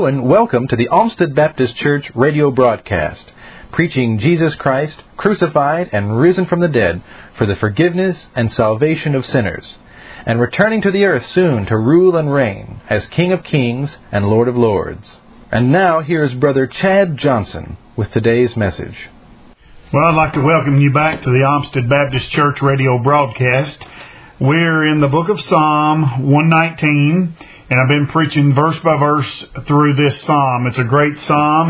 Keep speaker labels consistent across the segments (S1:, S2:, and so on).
S1: Hello and welcome to the Olmsted Baptist Church radio broadcast, preaching Jesus Christ, crucified and risen from the dead for the forgiveness and salvation of sinners, and returning to the earth soon to rule and reign as King of Kings and Lord of Lords. And now here's Brother Chad Johnson with today's message.
S2: Well, I'd like to welcome you back to the Olmsted Baptist Church radio broadcast. We're in the book of Psalm 119, and I've been preaching verse by verse through this psalm. It's a great psalm.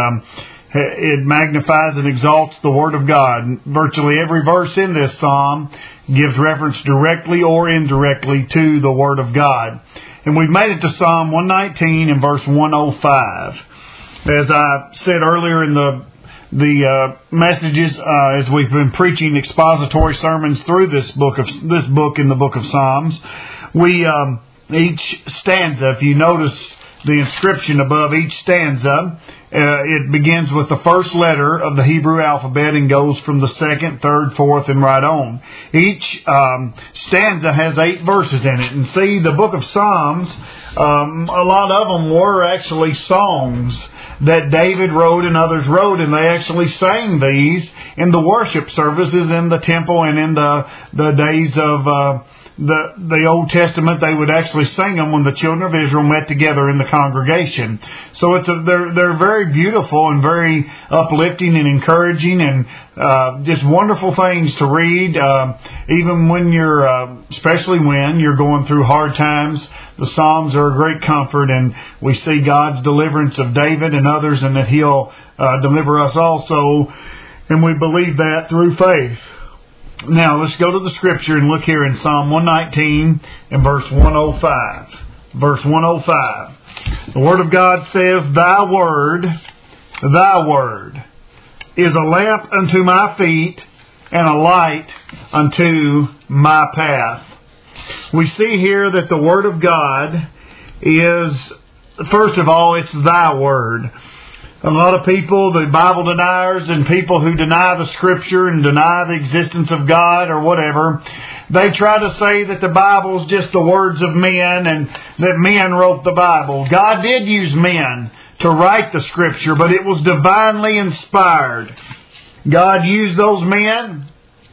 S2: It magnifies and exalts the Word of God. Virtually every verse in this psalm gives reference directly or indirectly to the Word of God. And we've made it to Psalm 119 and verse 105. As I said earlier in the messages, as we've been preaching expository sermons through this book in the book of Psalms, we each stanza, if you notice the inscription above each stanza, it begins with the first letter of the Hebrew alphabet and goes from the second, third, fourth, and right on. Each stanza has 8 verses in it. And see, the book of Psalms, a lot of them were actually songs that David wrote and others wrote, and they actually sang these in the worship services in the temple, and in the days of the Old Testament, they would actually sing them when the children of Israel met together in the congregation. So they're very beautiful and very uplifting and encouraging, and just wonderful things to read. Even when especially when you're going through hard times, the Psalms are a great comfort, and we see God's deliverance of David and others, and that He'll deliver us also, and we believe that through faith. Now, let's go to the Scripture and look here in Psalm 119 and verse 105. Verse 105. The Word of God says, Thy word is a lamp unto my feet and a light unto my path. We see here that the Word of God is, first of all, it's Thy Word. A lot of people, the Bible deniers and people who deny the Scripture and deny the existence of God or whatever, they try to say that the Bible is just the words of men and that men wrote the Bible. God did use men to write the Scripture, but it was divinely inspired. God used those men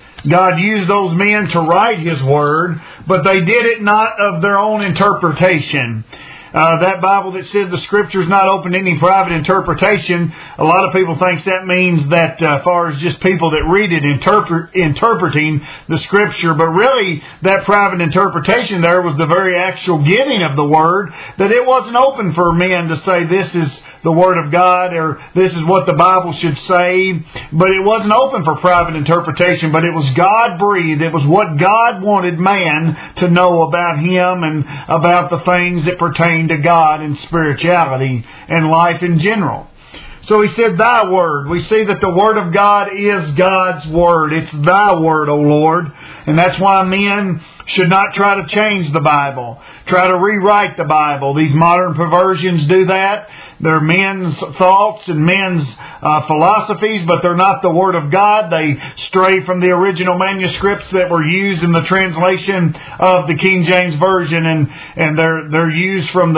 S2: to write His Word, but they did it not of their own interpretation. That Bible that said the Scripture is not open to any private interpretation, a lot of people think that means that as far as just people that read it interpreting the Scripture, but really that private interpretation there was the very actual giving of the Word, that it wasn't open for men to say this is the Word of God or this is what the Bible should say, but it wasn't open for private interpretation, but it was God-breathed. It was what God wanted man to know about Him and about the things that pertain to God and spirituality and life in general. So He said, Thy Word. We see that the Word of God is God's Word. It's Thy Word, O Lord. And that's why men should not try to change the Bible, try to rewrite the Bible. These modern perversions do that. They're men's thoughts and men's philosophies, but they're not the Word of God. They stray from the original manuscripts that were used in the translation of the King James Version, and they're used from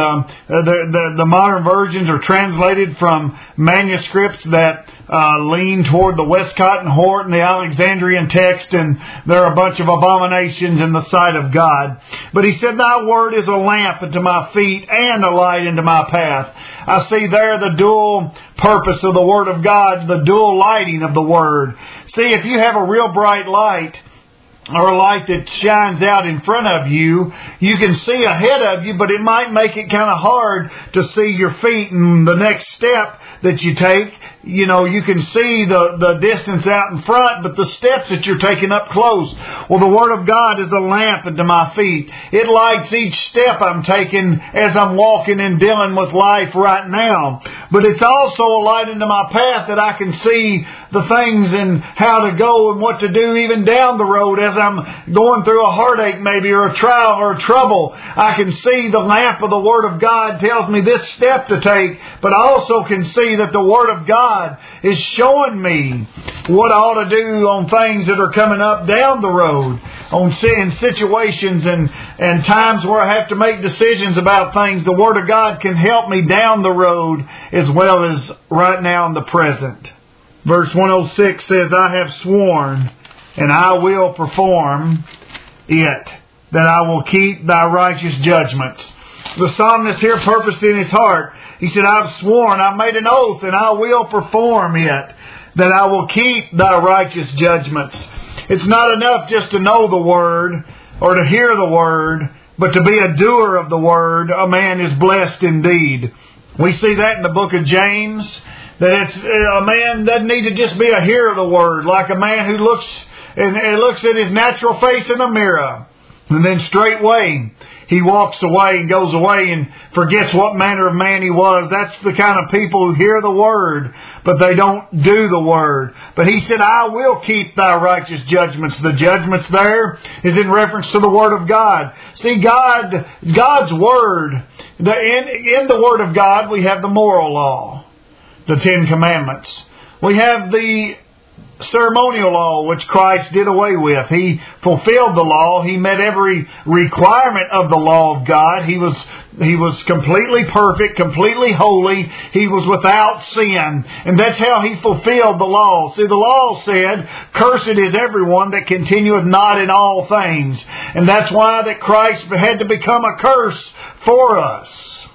S2: the modern versions are translated from manuscripts that lean toward the Westcott and Hort and the Alexandrian text, and they're a bunch of abominations in the sight of God. But He said, Thy Word is a lamp unto my feet and a light into my path. I see there the dual purpose of the Word of God, the dual lighting of the Word. See, if you have a real bright light, or a light that shines out in front of you, you can see ahead of you, but it might make it kind of hard to see your feet and the next step that you take. You know, you can see the distance out in front, but the steps that you're taking up close. Well, the Word of God is a lamp unto my feet. It lights each step I'm taking as I'm walking and dealing with life right now. But it's also a light into my path that I can see the things and how to go and what to do even down the road as I'm going through a heartache maybe or a trial or a trouble. I can see the lamp of the Word of God tells me this step to take, but I also can see that the Word of God is showing me what I ought to do on things that are coming up down the road. in situations and times where I have to make decisions about things, the Word of God can help me down the road as well as right now in the present. Verse 106 says, I have sworn, and I will perform it, that I will keep thy righteous judgments. The psalmist here purposed in his heart. He said, I've sworn, I've made an oath, and I will perform it, that I will keep thy righteous judgments. It's not enough just to know the Word or to hear the Word, but to be a doer of the Word, a man is blessed indeed. We see that in the book of James, that a man doesn't need to just be a hearer of the Word, like a man who looks at his natural face in a mirror, and then straightway he walks away and goes away and forgets what manner of man he was. That's the kind of people who hear the Word, but they don't do the Word. But he said, I will keep thy righteous judgments. The judgments there is in reference to the Word of God. See, God's Word, in the Word of God, we have the moral law, the Ten Commandments. We have the ceremonial law, which Christ did away with. He fulfilled the law. He met every requirement of the law of God. He was completely perfect, completely holy. He was without sin. And that's how He fulfilled the law. See, the law said, cursed is everyone that continueth not in all things. And that's why that Christ had to become a curse for us,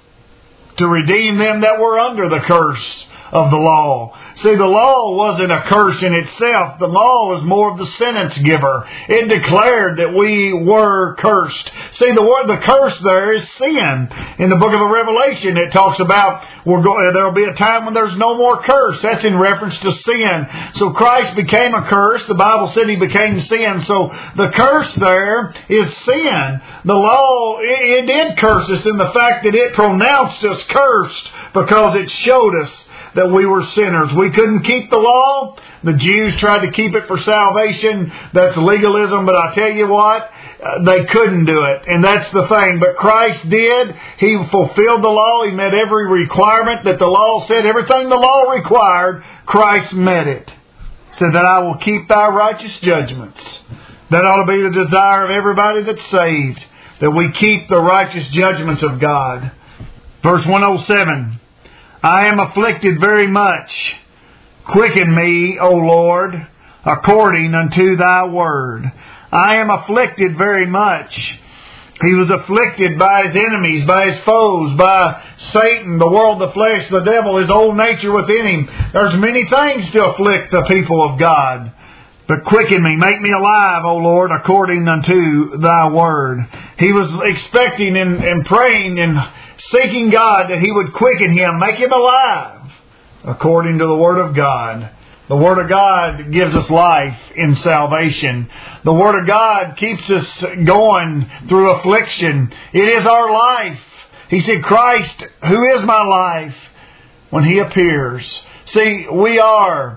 S2: to redeem them that were under the curse of the law. See, the law wasn't a curse in itself. The law was more of the sentence giver. It declared that we were cursed. See, the curse there is sin. In the book of the Revelation, it talks about there will be a time when there's no more curse. That's in reference to sin. So Christ became a curse. The Bible said He became sin. So the curse there is sin. The law, it did curse us in the fact that it pronounced us cursed because it showed us that we were sinners. We couldn't keep the law. The Jews tried to keep it for salvation. That's legalism, but I tell you what, they couldn't do it. And that's the thing. But Christ did. He fulfilled the law. He met every requirement that the law said. Everything the law required, Christ met it. Said that I will keep thy righteous judgments. That ought to be the desire of everybody that's saved, that we keep the righteous judgments of God. Verse 107. I am afflicted very much. Quicken me, O Lord, according unto thy word. I am afflicted very much. He was afflicted by his enemies, by his foes, by Satan, the world, the flesh, the devil, his old nature within him. There's many things to afflict the people of God. But quicken me, make me alive, O Lord, according unto thy word. He was expecting and praying and seeking God that He would quicken him, make him alive, according to the Word of God. The Word of God gives us life in salvation. The Word of God keeps us going through affliction. It is our life. He said, Christ, who is my life, when He appears. See, we that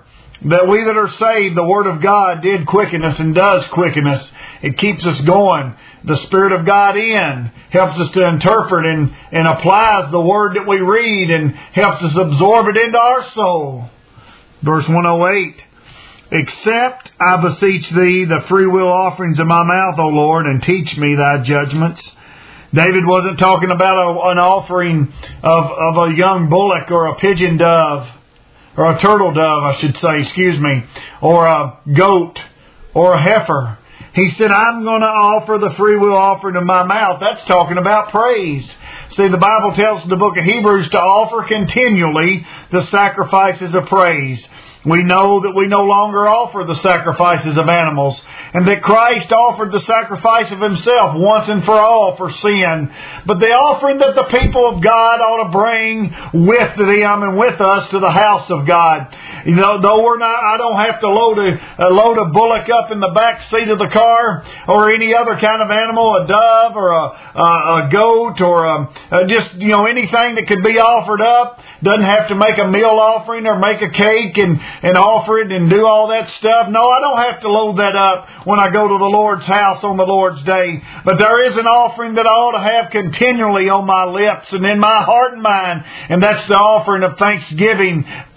S2: are saved, the Word of God did quicken us and does quicken us. It keeps us going. The Spirit of God helps us to interpret and applies the Word that we read and helps us absorb it into our soul. Verse 108. Accept, I beseech thee, the freewill offerings of my mouth, O Lord, and teach me thy judgments. David wasn't talking about an offering of a young bullock or a pigeon dove, or a turtle dove, I should say, or a goat or a heifer. He said, I'm going to offer the freewill offering of my mouth. That's talking about praise. See, the Bible tells us in the book of Hebrews to offer continually the sacrifices of praise. We know that we no longer offer the sacrifices of animals, and that Christ offered the sacrifice of Himself once and for all for sin. But the offering that the people of God ought to bring with them and with us to the house of God. You know, though I don't have to load a bullock up in the back seat of the car, or any other kind of animal, a dove or a goat, or anything that could be offered up. Doesn't have to make a meal offering or make a cake and offer it and do all that stuff. No, I don't have to load that up when I go to the Lord's house on the Lord's day. But there is an offering that I ought to have continually on my lips and in my heart and mind. And that's the offering of thanksgiving,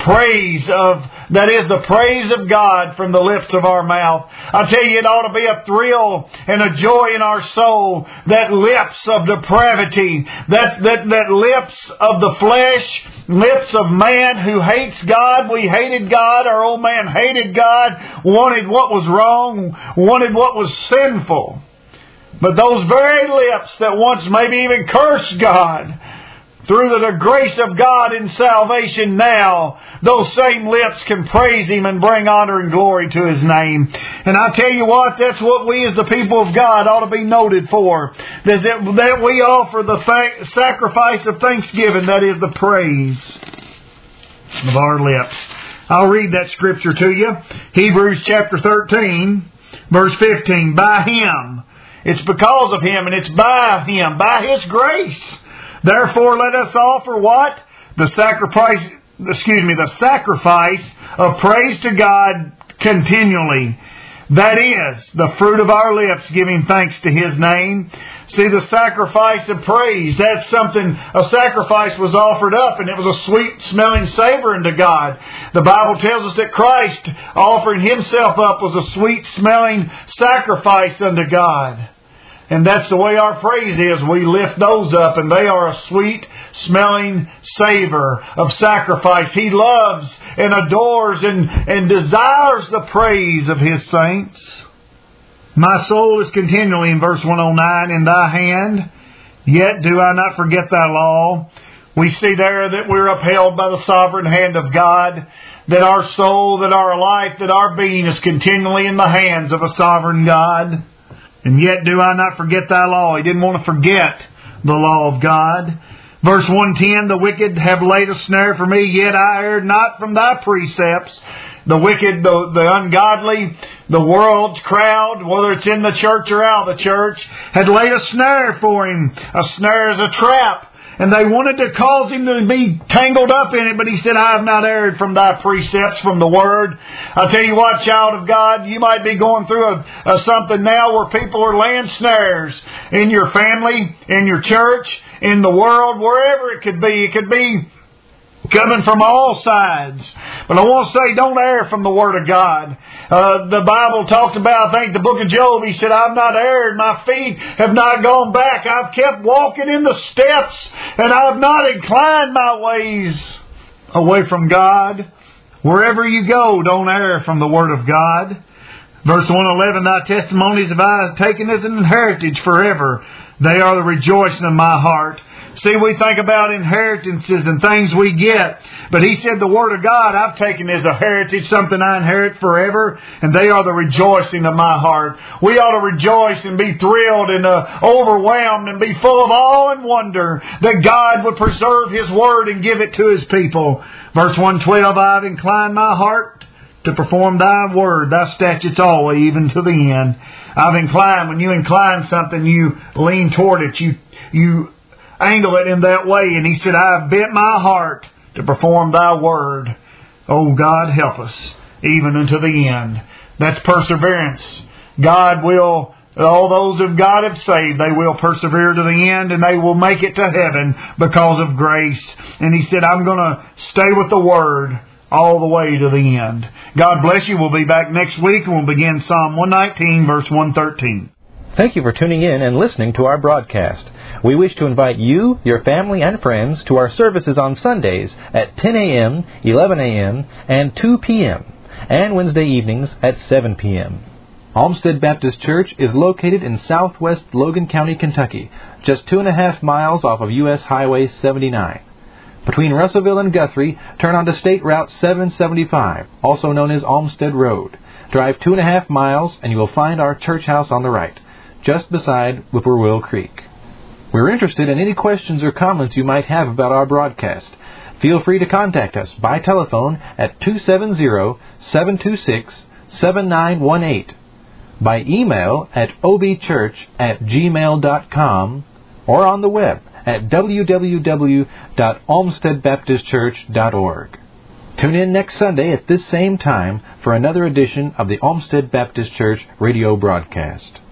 S2: praise of God from the lips of our mouth. I tell you, it ought to be a thrill and a joy in our soul that lips of depravity, that lips of the flesh, lips of man who hates God. We hated God. Our old man hated God, wanted what was wrong, wanted what was sinful. But those very lips that once maybe even cursed God, through the grace of God in salvation now, those same lips can praise Him and bring honor and glory to His name. And I tell you what, that's what we as the people of God ought to be noted for. That we offer the sacrifice of thanksgiving, that is the praise of our lips. I'll read that scripture to you. Hebrews chapter 13, verse 15. By Him. It's because of Him and it's by Him, by His grace. Therefore, let us offer what? The sacrifice of praise to God continually. That is, the fruit of our lips giving thanks to His name. See, the sacrifice of praise, that's something, a sacrifice was offered up and it was a sweet smelling savor unto God. The Bible tells us that Christ offering Himself up was a sweet smelling sacrifice unto God. And that's the way our praise is. We lift those up and they are a sweet smelling savor of sacrifice. He loves and adores and desires the praise of His saints. My soul is continually, in verse 109, in Thy hand, yet do I not forget Thy law. We see there that we're upheld by the sovereign hand of God, that our soul, that our life, that our being is continually in the hands of a sovereign God. And yet do I not forget Thy law. He didn't want to forget the law of God. Verse 110, the wicked have laid a snare for me, yet I erred not from Thy precepts. The wicked, the ungodly, the world's crowd, whether it's in the church or out of the church, had laid a snare for him. A snare is a trap. And they wanted to cause him to be tangled up in it, but he said, I have not erred from Thy precepts, from the Word. I'll tell you what, child of God, you might be going through something now where people are laying snares in your family, in your church, in the world, wherever it could be. It could be coming from all sides. But I want to say, don't err from the Word of God. The Bible talked about, I think the book of Job, he said, I've not erred, my feet have not gone back. I've kept walking in the steps, and I've not inclined my ways away from God. Wherever you go, don't err from the Word of God. Verse 111, Thy testimonies have I taken as an heritage forever. They are the rejoicing of my heart. See, we think about inheritances and things we get. But He said the Word of God I've taken as a heritage, something I inherit forever. And they are the rejoicing of my heart. We ought to rejoice and be thrilled and overwhelmed and be full of awe and wonder that God would preserve His Word and give it to His people. Verse 112, I've inclined my heart to perform Thy word, Thy statutes always, even to the end. I've inclined. When you incline something, you lean toward it. You angle it in that way. And He said, I have bent my heart to perform Thy word. Oh, God, help us, even unto the end. That's perseverance. God will, all those of God have saved, they will persevere to the end, and they will make it to heaven because of grace. And He said, I'm going to stay with the Word all the way to the end. God bless you. We'll be back next week, and we'll begin Psalm 119, verse 113.
S1: Thank you for tuning in and listening to our broadcast. We wish to invite you, your family, and friends to our services on Sundays at 10 a.m., 11 a.m., and 2 p.m., and Wednesday evenings at 7 p.m. Olmsted Baptist Church is located in southwest Logan County, Kentucky, just 2.5 miles off of U.S. Highway 79. Between Russellville and Guthrie, turn onto State Route 775, also known as Olmsted Road. Drive 2.5 miles and you will find our church house on the right, just beside Whippoorwill Creek. We're interested in any questions or comments you might have about our broadcast. Feel free to contact us by telephone at 270-726-7918, by email at obchurch@gmail.com, or on the web at www.olmstedbaptistchurch.org. Tune in next Sunday at this same time for another edition of the Olmsted Baptist Church radio broadcast.